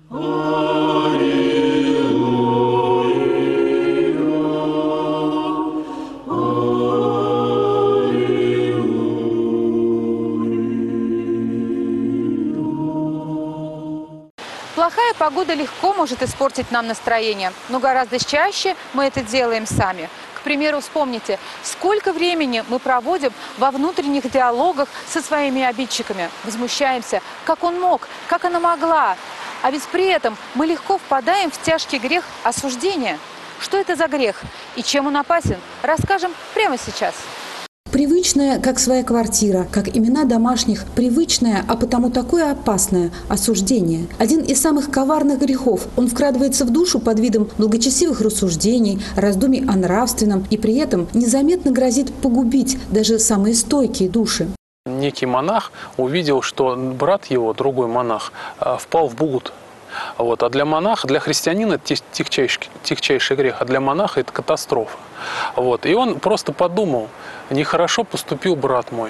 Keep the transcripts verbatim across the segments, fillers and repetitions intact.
Плохая погода легко может испортить нам настроение, но гораздо чаще мы это делаем сами. К примеру, вспомните, сколько времени мы проводим во внутренних диалогах со своими обидчиками. Возмущаемся, как он мог, как она могла. А ведь при этом мы легко впадаем в тяжкий грех осуждения. Что это за грех и чем он опасен, расскажем прямо сейчас. Привычное, как своя квартира, как имена домашних, привычное, а потому такое опасное – осуждение. Один из самых коварных грехов. Он вкрадывается в душу под видом благочестивых рассуждений, раздумий о нравственном и при этом незаметно грозит погубить даже самые стойкие души. Некий монах увидел, что брат его, другой монах, впал в блуд. Вот. А для монаха, для христианина это тягчайший, тягчайший грех, а для монаха это катастрофа. Вот. И он просто подумал, нехорошо поступил брат мой.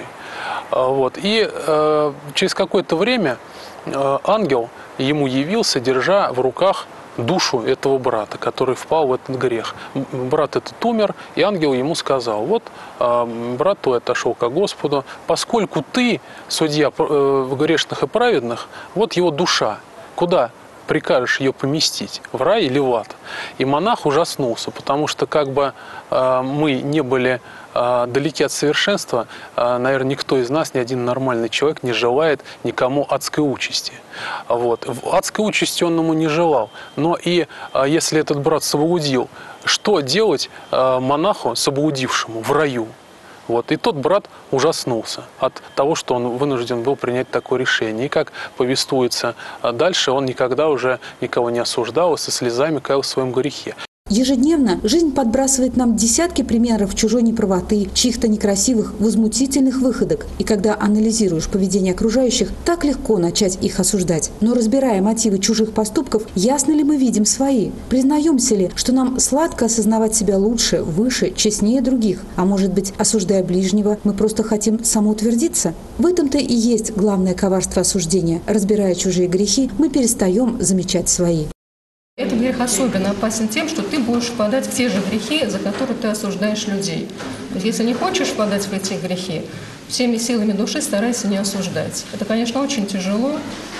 Вот. И э, через какое-то время э, ангел ему явился, держа в руках душу этого брата, который впал в этот грех. Брат этот умер, и ангел ему сказал: вот э, брат твой отошел ко Господу, поскольку ты, судья э, грешных и праведных, вот его душа. Куда прикажешь ее поместить, в рай или в ад? И монах ужаснулся, потому что как бы э, мы не были э, далеки от совершенства, э, наверное, никто из нас, ни один нормальный человек не желает никому адской участи. Вот. В адской участи он ему не желал. Но и э, если этот брат соблудил, что делать э, монаху, соблудившему в раю? Вот. И тот брат ужаснулся от того, что он вынужден был принять такое решение. И как повествуется дальше, он никогда уже никого не осуждал и со слезами каял в своем грехе. Ежедневно жизнь подбрасывает нам десятки примеров чужой неправоты, чьих-то некрасивых, возмутительных выходок. И когда анализируешь поведение окружающих, так легко начать их осуждать. Но разбирая мотивы чужих поступков, ясно ли мы видим свои? Признаемся ли, что нам сладко осознавать себя лучше, выше, честнее других? А может быть, осуждая ближнего, мы просто хотим самоутвердиться? В этом-то и есть главное коварство осуждения. Разбирая чужие грехи, мы перестаем замечать свои. Этот грех особенно опасен тем, что ты будешь впадать в те же грехи, за которые ты осуждаешь людей. То есть, если не хочешь впадать в эти грехи, всеми силами души старайся не осуждать. Это, конечно, очень тяжело,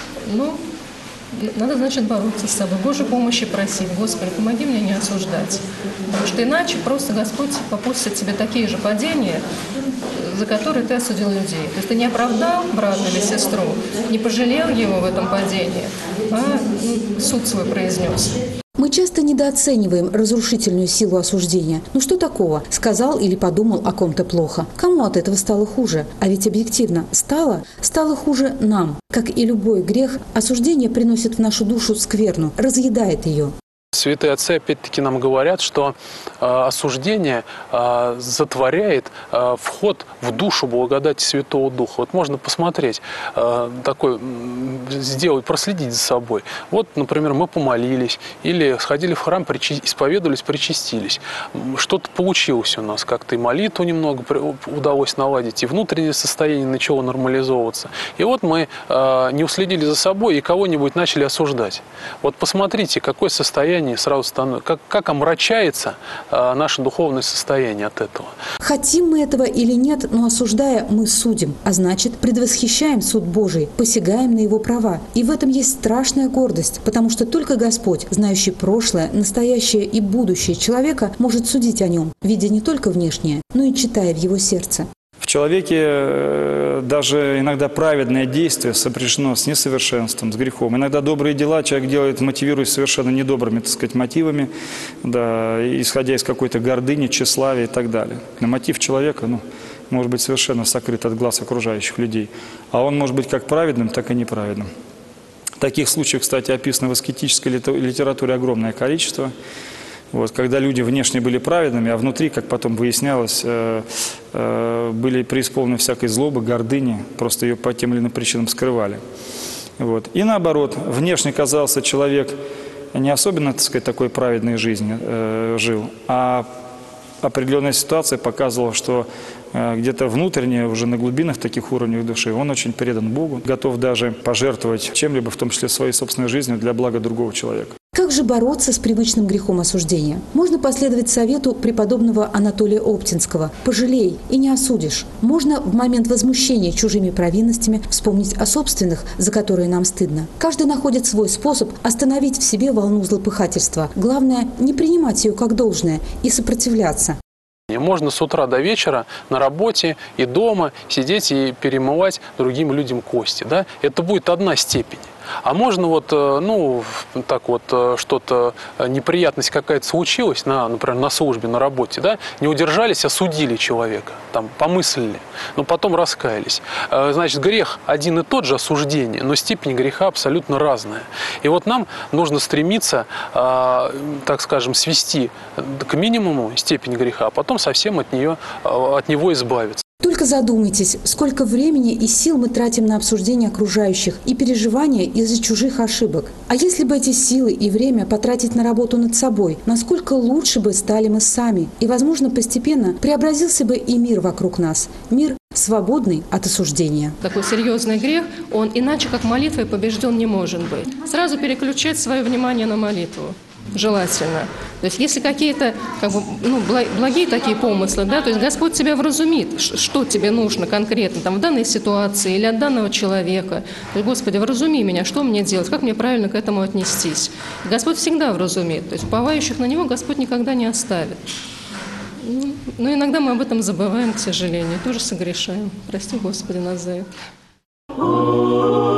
но надо, значит, бороться с собой. Божьей помощи просить: Господи, помоги мне не осуждать. Потому что иначе просто Господь попустит тебе такие же падения, за которые ты осудил людей. То есть ты не оправдал брата или сестру, не пожалел его в этом падении, а суд свой произнес. Мы часто недооцениваем разрушительную силу осуждения. Ну что такого? Сказал или подумал о ком-то плохо. Кому от этого стало хуже? А ведь объективно стало, стало хуже нам. Как и любой грех, осуждение приносит в нашу душу скверну, разъедает ее. Святые отцы опять-таки нам говорят, что э, осуждение э, затворяет э, вход в душу благодати Святого Духа. Вот можно посмотреть, э, такой, сделать, проследить за собой. Вот, например, мы помолились или сходили в храм, причи, исповедовались, причастились. Что-то получилось у нас, как-то и молитву немного удалось наладить, и внутреннее состояние начало нормализовываться. И вот мы э, не уследили за собой и кого-нибудь начали осуждать. Вот посмотрите, какое состояние сразу становится, как, как омрачается э, наше духовное состояние от этого. Хотим мы этого или нет, но осуждая, мы судим, а значит, предвосхищаем суд Божий, посягаем на его права. И в этом есть страшная гордость, потому что только Господь, знающий прошлое, настоящее и будущее человека, может судить о нем, видя не только внешнее, но и читая в его сердце. В человеке даже иногда праведное действие сопряжено с несовершенством, с грехом. Иногда добрые дела человек делает, мотивируясь совершенно недобрыми, так сказать, мотивами, да, исходя из какой-то гордыни, тщеславия и так далее. Но мотив человека, ну, может быть совершенно сокрыт от глаз окружающих людей. А он может быть как праведным, так и неправедным. Таких случаев, кстати, описано в аскетической литературе огромное количество. Вот, когда люди внешне были праведными, а внутри, как потом выяснялось, э, э, были преисполнены всякой злобы, гордыни, просто ее по тем или иным причинам скрывали. Вот. И наоборот, внешне казался человек не особенно, так сказать, такой праведной жизнью э, жил, а определенная ситуация показывала, что где-то внутренне, уже на глубинах таких уровней души, он очень предан Богу, готов даже пожертвовать чем-либо, в том числе своей собственной жизнью, для блага другого человека. Как же бороться с привычным грехом осуждения? Можно последовать совету преподобного Анатолия Оптинского «пожалей и не осудишь». Можно в момент возмущения чужими провинностями вспомнить о собственных, за которые нам стыдно. Каждый находит свой способ остановить в себе волну злопыхательства. Главное – не принимать ее как должное и сопротивляться. Можно с утра до вечера на работе и дома сидеть и перемывать другим людям кости. Да? Это будет одна степень. А можно вот, ну, так вот, что-то, неприятность какая-то случилась, на, например, на службе, на работе, да, не удержались, осудили человека, там, помыслили, но потом раскаялись. Значит, грех один и тот же, осуждение, но степень греха абсолютно разная. И вот нам нужно стремиться, так скажем, свести к минимуму степень греха, а потом совсем от нее, от него избавиться. Только задумайтесь, сколько времени и сил мы тратим на обсуждение окружающих и переживания из-за чужих ошибок. А если бы эти силы и время потратить на работу над собой, насколько лучше бы стали мы сами? И, возможно, постепенно преобразился бы и мир вокруг нас. Мир, свободный от осуждения. Такой серьезный грех, он иначе как молитвой побежден не может быть. Сразу переключать свое внимание на молитву. Желательно. То есть, если какие-то как бы, ну, благие такие помыслы, да, то есть Господь тебя вразумит, что тебе нужно конкретно там, в данной ситуации или от данного человека. То есть, Господи, вразуми меня, что мне делать, как мне правильно к этому отнестись. И Господь всегда вразумит. То есть, уповающих на Него Господь никогда не оставит. Ну, но иногда мы об этом забываем, к сожалению, тоже согрешаем. Прости, Господи, нас за это.